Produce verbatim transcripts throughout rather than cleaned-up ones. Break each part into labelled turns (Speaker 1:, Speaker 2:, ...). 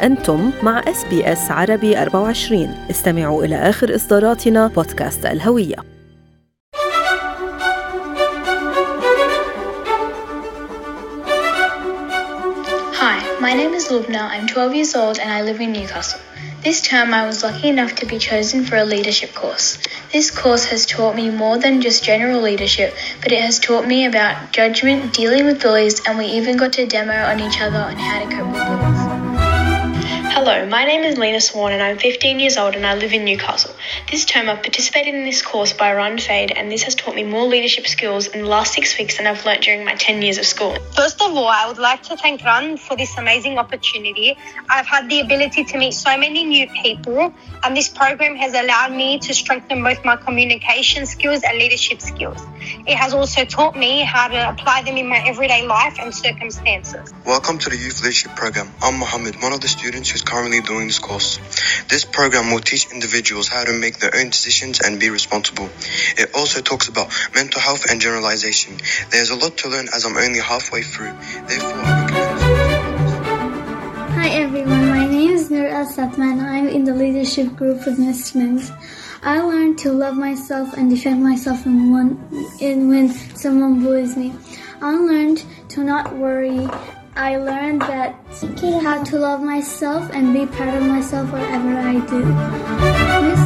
Speaker 1: أنتم مع إس بي إس عربي أربعة وعشرين. استمعوا إلى آخر إصداراتنا بودكاست الهوية.
Speaker 2: Hi, my name is Lubna. I'm twelve years old and I live in Newcastle. This term I was lucky enough to be chosen for a leadership course. This course has taught me more than just general leadership, but it has taught me about judgment, dealing with bullies, and we even got to demo on each other on how to cope with bullies. Hello, my name is Lena Swan and I'm fifteen years old and I live in Newcastle. This term I've participated in this course by Run Fade, and this has taught me more leadership skills in the last six weeks than I've learnt during my ten years of school.
Speaker 3: First of all, I would like to thank Run for this amazing opportunity. I've had the ability to meet so many new people, and this program has allowed me to strengthen both my communication skills and leadership skills. It has also taught me how to apply them in my everyday life and circumstances.
Speaker 4: Welcome to the Youth Leadership Program. I'm Mohammed, one of the students who's currently doing this course. This program will teach individuals how to make their own decisions and be responsible. It also talks about mental health and generalization. There's a lot to learn as I'm only halfway through. Therefore, I recommend.
Speaker 5: Hi everyone, my name is Nur Al Satman. I'm in the leadership group with Miss Smith. I learned to love myself and defend myself in one, in when someone bullies me. I learned to not worry. I learned that how to love myself and be proud of myself whatever I do. Miss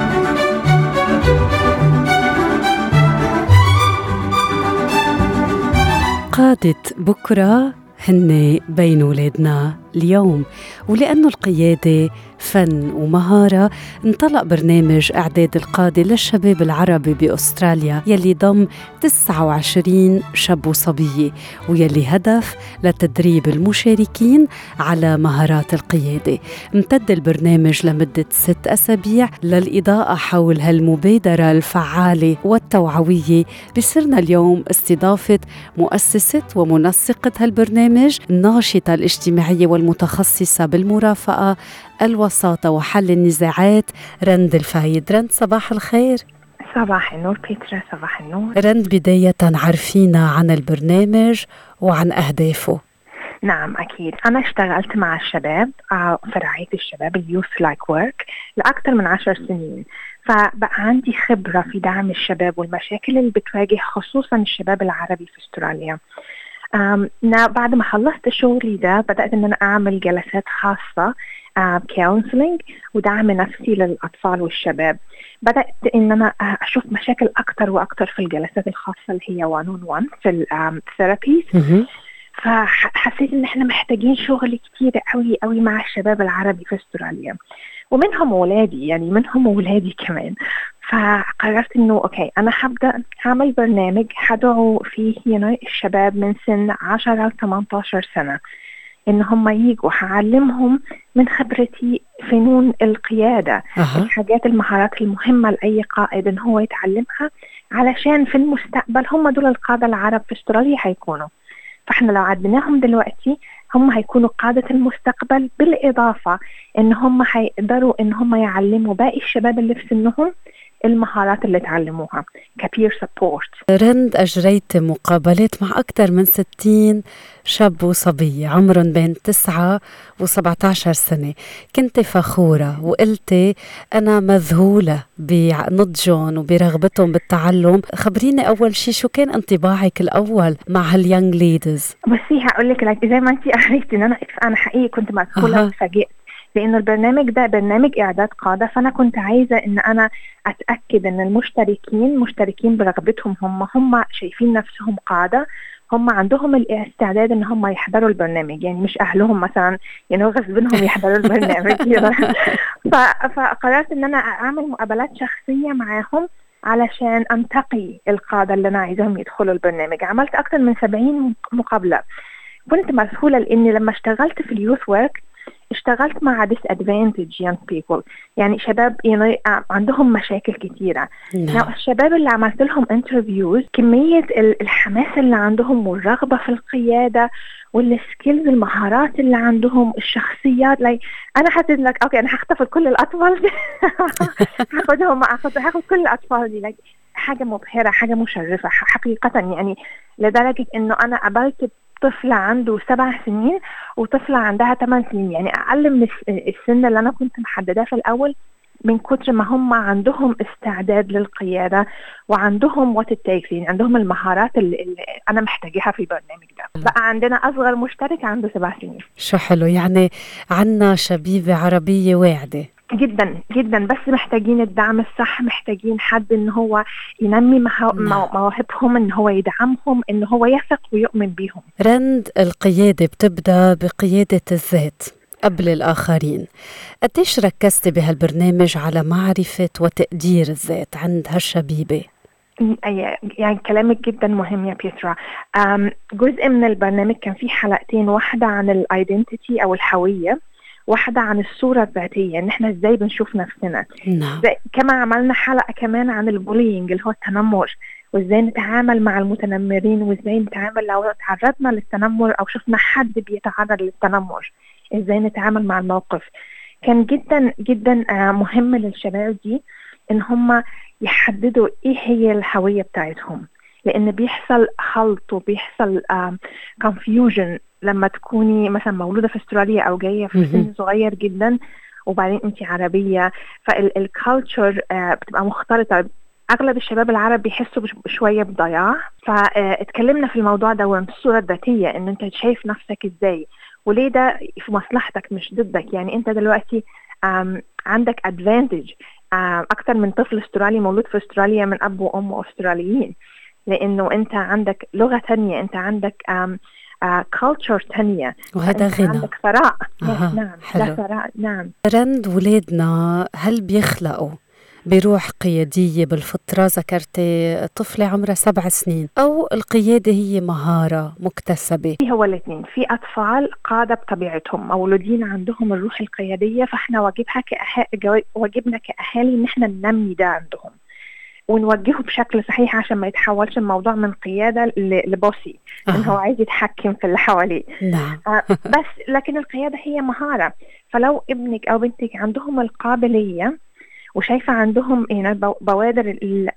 Speaker 6: قادة بكرة هن بين ولادنا اليوم، ولأنه القيادة فن ومهارة انطلق برنامج إعداد القادة للشباب العربي بأستراليا يلي ضم تسعة وعشرين شاب وصبية، ويلي هدف لتدريب المشاركين على مهارات القيادة. امتد البرنامج لمدة ست أسابيع. للإضاءة حول هالمبادرة الفعالة والتوعوية بصرنا اليوم استضافة مؤسسة ومنسقة هالبرنامج، الناشطة الاجتماعية والمتخصصة بالمرافقة، الوساطة وحل النزاعات، رند الفايد. رند صباح الخير.
Speaker 7: صباح النور بيترا. صباح النور.
Speaker 6: رند، بداية عرفينا عن البرنامج وعن أهدافه.
Speaker 7: نعم أكيد، أنا اشتغلت مع الشباب في رعاية الشباب اليوث لايك ورك لأكثر من عشر سنين، فبقى عندي خبرة في دعم الشباب والمشاكل اللي بتواجه خصوصا الشباب العربي في استراليا. بعد ما خلصت شغلي ده بدأت إن أنا أعمل جلسات خاصة كونسلينج ودعم نفسي للأطفال والشباب. بدأت إن أنا أشوف مشاكل أكتر وأكتر في الجلسات الخاصة اللي هي وان اون وان في الثيرابيز. فحسيت إن إحنا محتاجين شغل كتير قوي قوي مع الشباب العربي في استراليا، ومنهم ولادي، يعني منهم ولادي كمان. فقررت إنه أوكي أنا هبدأ هعمل برنامج هدعو فيه يعني الشباب من سن عشرة ل ثمانية عشر سنة إن هم ييجوا، هعلمهم من خبرتي فنون القيادة، أه. الحاجات المهارات المهمة لأي قائد إن هو يتعلمها علشان في المستقبل هم دول القادة العرب في استراليا هيكونوا. فإحنا لو عدناهم دلوقتي هم هيكونوا قادة المستقبل، بالإضافة إن هم هيقدروا إن هم يعلموا باقي الشباب اللي في سنهم المهارات اللي تعلموها كبير سبورت.
Speaker 6: رند، أجريت مقابلات مع أكثر من ستين شاب وصبية عمرهم بين تسعة وسبعة عشر سنة. كنت فخورة وقلتي أنا مذهولة بنضجهم وبرغبتهم بالتعلم. خبريني أول شيء شو كان انطباعك الأول مع هاليونج ليدرز؟
Speaker 7: بصي هقولك لك زي ما أنتي قريتي إن أنا أنا حقيقي كنت مذهولة وفاجئت، لأن البرنامج ده برنامج إعداد قادة، فأنا كنت عايزة إن أنا أتأكد إن المشتركين مشتركين برغبتهم، هم هم شايفين نفسهم قادة، هم عندهم الاستعداد إن هم يحضروا البرنامج، يعني مش أهلهم مثلا يعني غصبنهم يحضروا البرنامج. فقررت إن أنا أعمل مقابلات شخصية معهم علشان أنتقي القادة اللي أنا عايزهم يدخلوا البرنامج. عملت أكتر من سبعين مقابلة. كنت مسؤولة لأني لما اشتغلت في اليوث ورك اشتغلت مع disadvantaged young people، يعني شباب يعني عندهم مشاكل كتيرة. نعم. الشباب اللي عملت لهم interviews كمية الحماس اللي عندهم والرغبة في القيادة والسكيلز المهارات اللي عندهم الشخصيات، like أنا حسيت لك أوكي أنا هختفل كل الأطفال دي هاخدهم هاخد هاخد كل الأطفال دي، like حاجة مبهرة، حاجة مشرفة حقيقة، يعني لدرجة إنه أنا قابلت طفل عنده سبع سنين وطفلة عندها ثمان سنين، يعني أقل من السن اللي أنا كنت محدداه في الأول، من كتر ما هم عندهم استعداد للقيادة وعندهم what it takes، يعني عندهم المهارات اللي, اللي أنا محتاجها في البرنامج ده. بقى عندنا أصغر مشترك عنده سبع سنين.
Speaker 6: شو حلو، يعني عنا شبيبة عربية واعدة
Speaker 7: جدا جدا، بس محتاجين الدعم الصح، محتاجين حد ان هو ينمي مواهبهم، ان هو يدعمهم، ان هو يثق ويؤمن بيهم.
Speaker 6: رند، القيادة بتبدأ بقيادة الذات قبل الآخرين. قديش ركزتي بهالبرنامج على معرفة وتقدير الذات عند هالشبيبة؟
Speaker 7: يعني كلامك جدا مهم يا بيترا. جزء من البرنامج كان فيه حلقتين، واحدة عن الايدنتيتي أو الهوية، واحدة عن الصورة الذاتية، ان احنا ازاي بنشوف نفسنا.
Speaker 6: نعم.
Speaker 7: كما عملنا حلقة كمان عن البولينج اللي هو التنمر، وازاي نتعامل مع المتنمرين، وازاي نتعامل لو تعرضنا للتنمر او شفنا حد بيتعرض للتنمر، ازاي نتعامل مع الموقف. كان جدا جدا مهم للشباب دي ان هم يحددوا ايه هي الهوية بتاعتهم، لان بيحصل خلط وبيحصل confusion لما تكوني مثلا مولودة في استراليا او جاية في سن صغير جدا، وبعدين انتي عربية، فالكالتشر بتبقى مختلطة. اغلب الشباب العرب بيحسوا بشوية بضياع، فاتكلمنا في الموضوع ده عن الصورة الذاتية، ان انت شايف نفسك ازاي وليه ده في مصلحتك مش ضدك. يعني انت دلوقتي عندك advantage اكتر من طفل استرالي مولود في استراليا من اب وام استراليين، لانه انت عندك لغة تانية، انت عندك كالتشر تانية،
Speaker 6: وهذا غنى،
Speaker 7: عندك ثراء.
Speaker 6: آه.
Speaker 7: نعم،
Speaker 6: حلو.
Speaker 7: ده ثراء. نعم.
Speaker 6: رند، ولادنا هل بيخلقوا بروح قيادية بالفطرة؟ ذكرتي طفلة عمرها سبع سنين، أو القيادة هي مهارة مكتسبة؟
Speaker 7: هو الاثنين. في أطفال قادة بطبيعتهم مولودين عندهم الروح القيادية، فإحنا واجبها كأه... واجبنا كأهالي إن إحنا ننمي ده عندهم ونوجهه بشكل صحيح عشان ما يتحولش الموضوع من قيادة لبوسي، آه. إن هو عايز يتحكم في اللي حواليه.
Speaker 6: نعم.
Speaker 7: آه بس لكن القيادة هي مهارة، فلو ابنك أو بنتك عندهم القابلية وشايفة عندهم يعني بوادر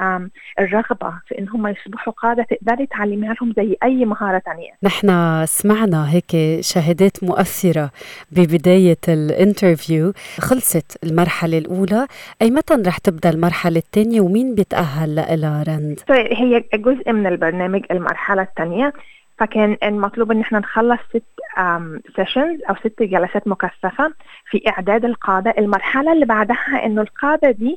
Speaker 7: الرغبة في إن هم يصبحوا قادة، تقدري تعلميها لهم زي أي مهارة تانية.
Speaker 6: نحن سمعنا هيك شهادات مؤثرة ببداية الانترفيو. خلصت المرحلة الأولى، أي متى رح تبدأ المرحلة الثانية ومين بيتأهل لها رند؟
Speaker 7: هي جزء من البرنامج المرحلة الثانية، فكان المطلوب ان احنا نخلص ست سيشنز او ست جلسات مكثفة في اعداد القادة. المرحلة اللي بعدها انه القادة دي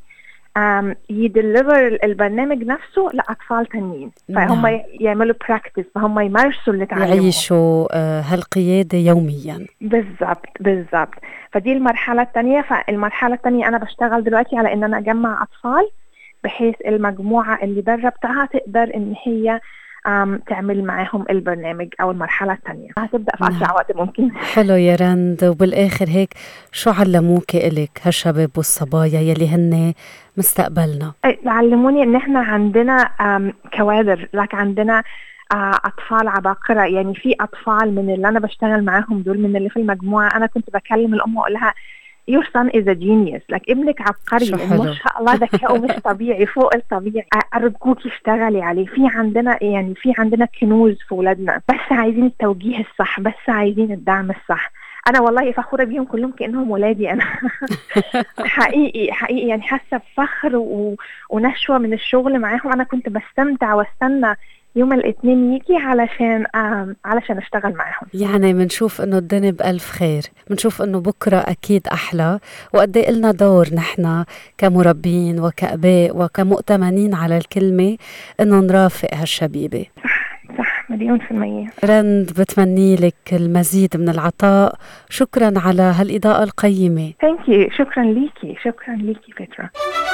Speaker 7: يدليفر البرنامج نفسه لأطفال تانيين، فهم نعم. يعملوا براكتس، فهم يمارسوا اللي تعلموه،
Speaker 6: يعيشوا هالقيادة يوميا.
Speaker 7: بالضبط بالضبط. فدي المرحلة الثانية. فالمرحلة الثانية انا بشتغل دلوقتي على ان انا اجمع اطفال بحيث المجموعة اللي دربتها تقدر ان هي تعمل معاهم البرنامج أو المرحلة الثانية. هتبدأ في أسرع وقت ممكن.
Speaker 6: حلو يا رند. وبالآخر هيك شو علموك إلك هالشباب والصبايا يلي هن مستقبلنا؟
Speaker 7: علموني إن إحنا عندنا كوادر، لك عندنا أطفال عباقرة. يعني في أطفال من اللي أنا بشتغل معاهم دول، من اللي في المجموعة، أنا كنت بكلم الأم وأقول لها your son is a genius، لك ابنك عبقري، ما شاء الله ذكاؤه مش طبيعي، فوق الطبيعي، أرجوكي اشتغلي عليه. في عندنا يعني في عندنا كنوز في ولادنا، بس عايزين التوجيه الصح، بس عايزين الدعم الصح. أنا والله فخورة بيهم كلهم كأنهم ولادي أنا. حقيقي حقيقي يعني حاسة بفخر و... ونشوة من الشغل معاهم. أنا كنت بستمتع واستنى يوم الاثنين يجي علشان آه علشان اشتغل معهم.
Speaker 6: يعني منشوف انه الدنيا بألف خير، منشوف انه بكرة اكيد احلى، وقد ايه لنا دور نحن كمربين وكأباء وكمؤتمنين على الكلمة انه نرافق هالشبيبة.
Speaker 7: صح صح مليون في المية.
Speaker 6: رند، بتمني لك المزيد من العطاء. شكرا على هالإضاءة القيمة.
Speaker 7: Thank you. شكرا ليكي، شكرا ليكي بيترا.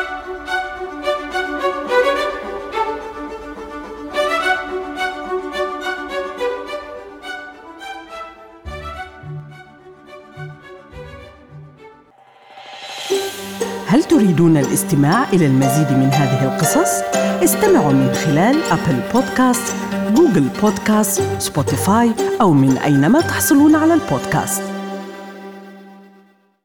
Speaker 8: هل تريدون الاستماع إلى المزيد من هذه القصص؟ استمعوا من خلال أبل بودكاست، جوجل بودكاست، سبوتيفاي، أو من أينما تحصلون على البودكاست.